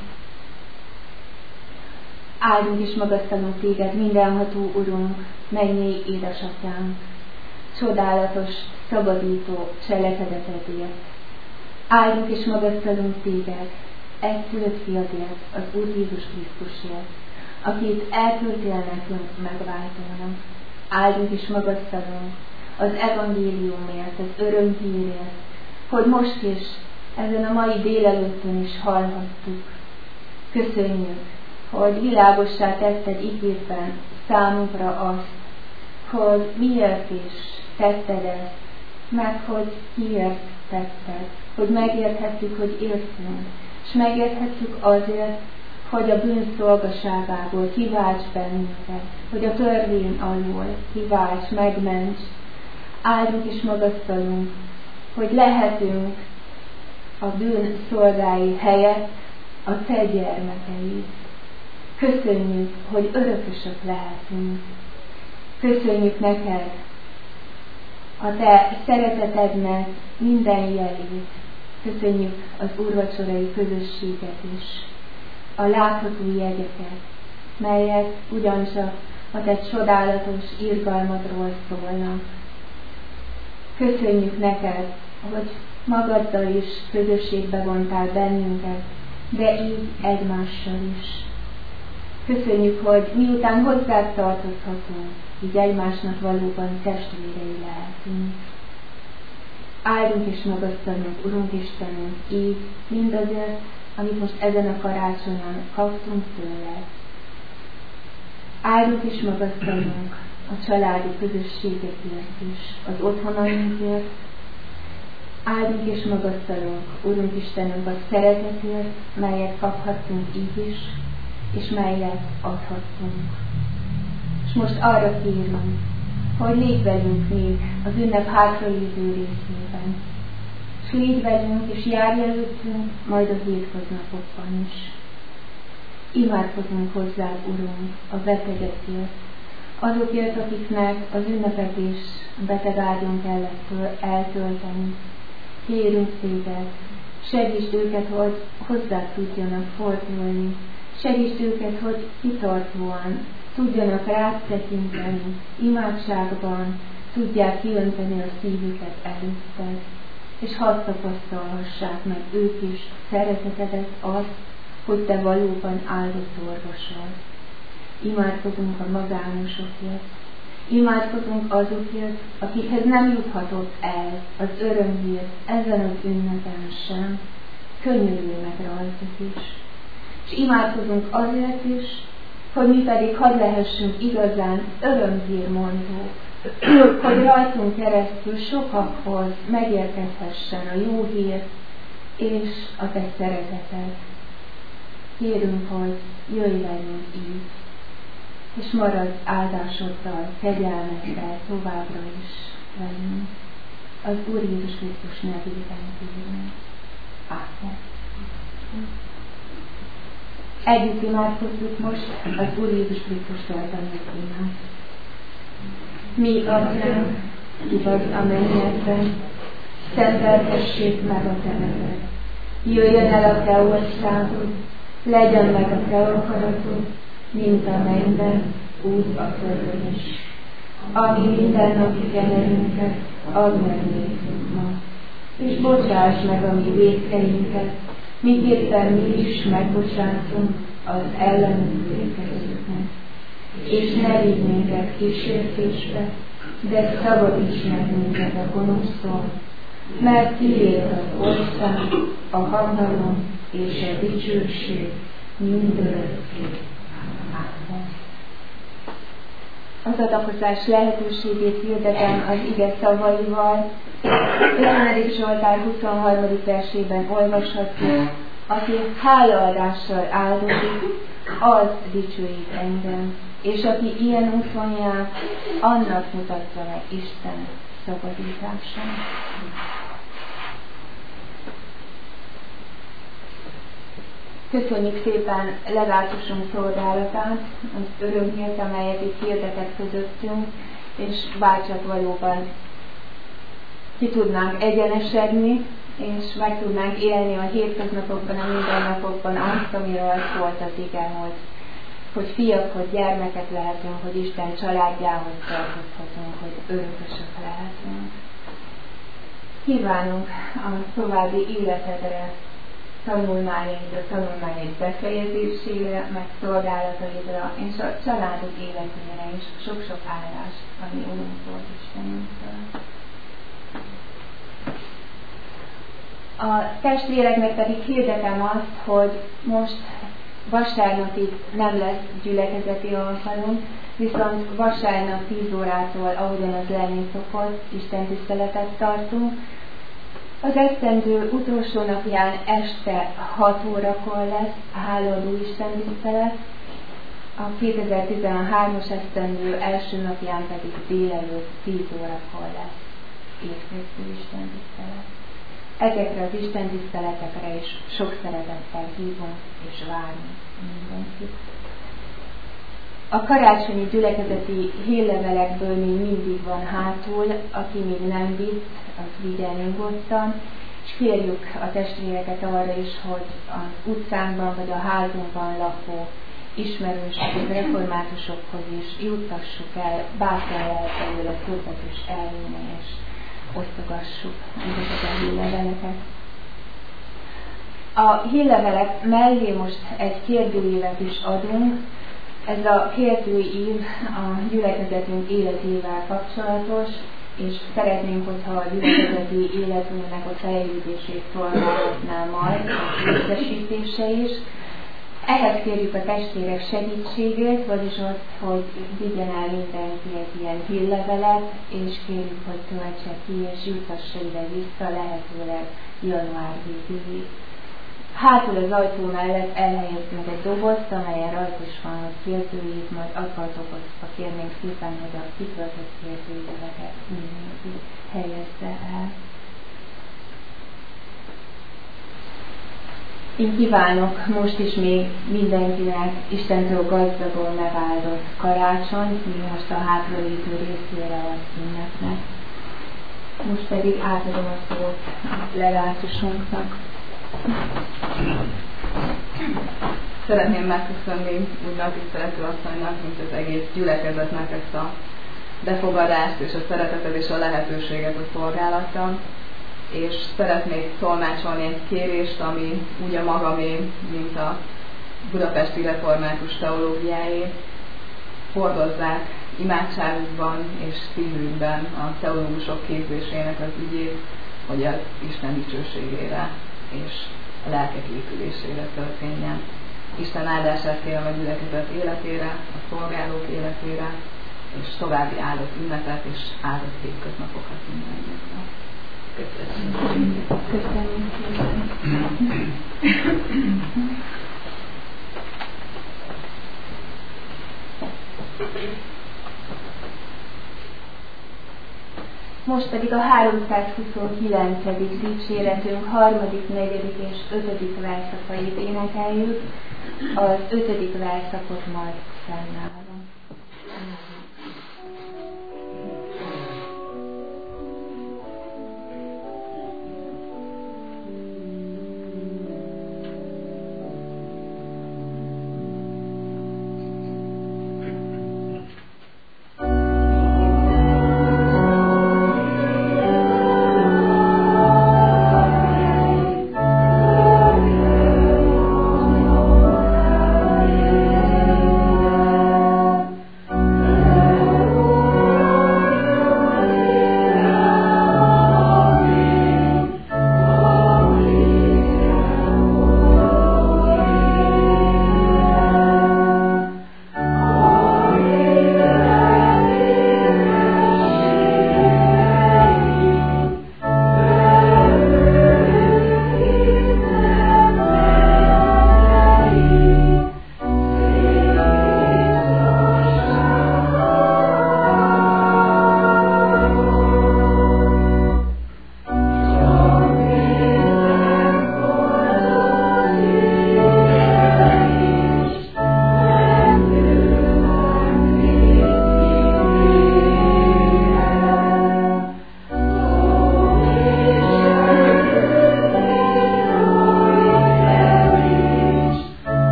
Áldunk és magasztalunk téged, mindenható Urunk, mennyei édesatyánk, csodálatos, szabadító cselekedetedért. Áldunk és magasztalunk téged, egyszülött fiadért, az Úr Jézus Krisztusért, akit elküldtél nekünk megváltónak. Áldunk és magasztalunk az evangéliumért, az örömhírért, hogy most is, ezen a mai délelőttön is hallhattuk. Köszönjük, hogy világossá tetted igédben számunkra azt, hogy miért is tetted ezt, meg hogy kiért tetted, hogy megérthettük, hogy éltünk, és megérthettük azért, hogy a bűn szolgaságából kiválts bennünket, hogy a törvény alól kiválts, megments. Áldunk és magasztalunk, hogy lehetünk a bűn szolgái helyett a te gyermekeid. Köszönjük, hogy örökösök lehetünk. Köszönjük neked a te szeretetednek minden jelét. Köszönjük az úrvacsorai közösséget is, a látható jegyeket, melyek ugyancsak a te csodálatos irgalmadról szólnak. Köszönjük neked, hogy magaddal is közösségbe vontál bennünket, de így egymással is. Köszönjük, hogy miután hozzád tartozhatunk, így egymásnak valóban testvérei lehetünk. Áldunk és magasztalunk, Urunk Istenünk, így mindazért, amit most ezen a karácsonyon kaptunk tőled. Áldunk és magasztalunk a családi közösségekért is, az otthonainkért. Áldunk és magasztalunk, Urunk Istenünk, a szeretetért, melyet kaphattunk így is, és melyet adhattunk. És most arra kérünk, hogy légy velünk még az ünnep hátralévő részében. És légy velünk, és járj előttünk, majd a hétköznapokban is. Imádkozunk hozzád, Urunk, a betegekért, azokért, akiknek az ünnepet is betegágyon kellett eltölteni. Kérünk téged, segítsd őket, hogy hozzá tudjanak fordulni, segítsd őket, hogy kitartóan tudjanak rád tekinteni, imádságban tudják kiönteni a szívüket előtted, és hadd tapasztalhassák meg ők is szeretetedet, azt, hogy te valóban áldott orvos vagy. Imádkozunk a magánosokért, imádkozunk azokért, akikhez nem juthatott el az örömhír ezen az ünnepen sem, könyörülj meg rajtuk is. És imádkozunk azért is, hogy mi pedig hadd lehessünk igazán örömhírmondók, hogy rajtunk keresztül sokakhoz megérkezhessen a jó hír és a te szereteted. Kérünk, hogy jöjj velünk így, és maradj áldásoddal, kegyelmeddel továbbra is velünk. Az Úr Jézus Krisztus nevében kérünk. Ámen. Együtt imádkozzuk most az Úr Jézus Krisztustól tanult imát. Mi Atyánk, ki vagy a mennyekben, szenteltessék meg a te neved. Jöjjön el a te országod, legyen meg a te akaratod, mint a mennyben, úgy a földön is. Ami mindennapi kenyerünket, add meg nékünk ma, és bocsáss meg a mi vétkeinket, miképpen mi is megbocsátunk az ellenünk vétkezőknek. És ne vigy minket kísértésbe, de szabadíts meg minket a gonosztól, mert tiéd az ország, a hatalom és a dicsőség mindörökké. Ámen. Az adakozás lehetőségét hirdetem az ige szavaival. ötvenedik Zsoltár huszonharmadik versében olvashatjuk: aki hálaadással áldozik, az dicsőít engem, és aki ilyen úton jár, annak mutatja meg Isten szabadítását. Köszönjük szépen legátusunk szolgálatát, az örömhírt, amelyet itt hirdetett közöttünk, és bárcsak valóban ki tudnánk egyenesedni, és meg tudnánk élni a hétköznapokban, a mindennapokban azt, amiről szólt az ige, hogy, hogy fiak, hogy gyermekek lehetünk, hogy Isten családjához tartozhatunk, hogy örökösök lehetünk. Kívánunk a további életedre, tanulmányaid, a tanulmányaid befejezésére, meg szolgálataidra, és a családod életére is sok-sok állást, ami Urunktól, Istenünktől. A testvéreknek pedig hirdetem azt, hogy most vasárnapig nem lesz gyülekezeti alkalom, viszont vasárnap tíz órától, ahogyan az lenni szokott, Isten tiszteletet tartunk. Az esztendő utolsó napján este hat órakor lesz hálaadó Isten tisztelet, a kétezer-tizenhármas esztendő első napján pedig délelőtt tíz órakor lesz évköztő Isten tisztelet. Ezekre az Isten tiszteletekre is sok szeretettel hívunk és várunk mindenkit. A karácsonyi gyülekezeti hírlevelekből még mindig van hátul, aki még nem vitt, az vigyen nyugodtan, és kérjük a testvéreket arra is, hogy az utcánkban vagy a házunkban lakó ismerősök, reformátusokhoz is juttassuk el, bátran lehet belőle többet is elvinni, és osztogassuk ezeket a hírleveleket. A hírlevelek mellé most egy kérdőívet is adunk. Ez a kérdőív a gyülekezetünk életével kapcsolatos, és szeretnénk, hogyha a gyülekezeti életünknek a fejlődését szolgálhatná majd a részesítése is. Ehhez kérjük a testvérek segítségét, vagyis azt, hogy vigyen el mindenki egy ilyen hírlevelet, és kérjük, hogy töltse ki, és jutassa ide vissza lehetőleg január végéig. Hátul az ajtó mellett elhelyeztünk egy dobozt, amelyen rajta is van a kérdőív, majd abban a dobozba kérnénk szépen, hogy a kitöltött kérdőíveket mindenki helyezze el. Én kívánok most is még mindenkinek Istentől gazdagon megáldott karácsonyt, mi most a hátralévő részére az ünnepnek. Most pedig átadom a szót a legátusunknak.
Szeretném megköszönni úgy nagy tiszteletű asszonynak, mint az egész gyülekezetnek ezt a befogadást és a szeretetet és a lehetőséget a szolgálattal. És szeretnék tolmácsolni egy kérést, ami úgy a magamé, mint a budapesti református teológiáé. Hordozzák imádságukban és szívükben a teológusok képzésének az ügyét, hogy az Isten dicsőségére és a lelkek épülésére történjen. Isten áldását kérem a gyülekezet életére, a szolgálók életére, és további áldott ünnepet és áldott hétköznapokat mindannyiunknak. Köszönjük.
Köszönjük szépen. Most pedig a háromszázhuszonkilencedik dicséretünk harmadik, negyedik és ötödik verszakait énekeljük. Az ötödik verszakot majd fennállom.
Thank you.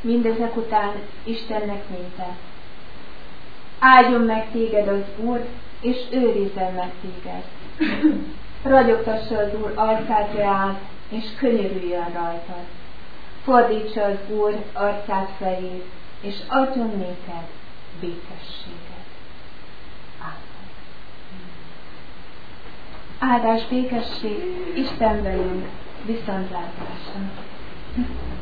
mindezek után Istennek minte: áldjon meg téged az Úr, és őrizzen meg téged. Ragyogtassa az Úr arcát reád, és könyörüljön rajtad. Fordítsa az Úr arcát feléd, és adjon néked békességet. Ámen. Áldás, békesség, Isten velünk, viszontlátásra.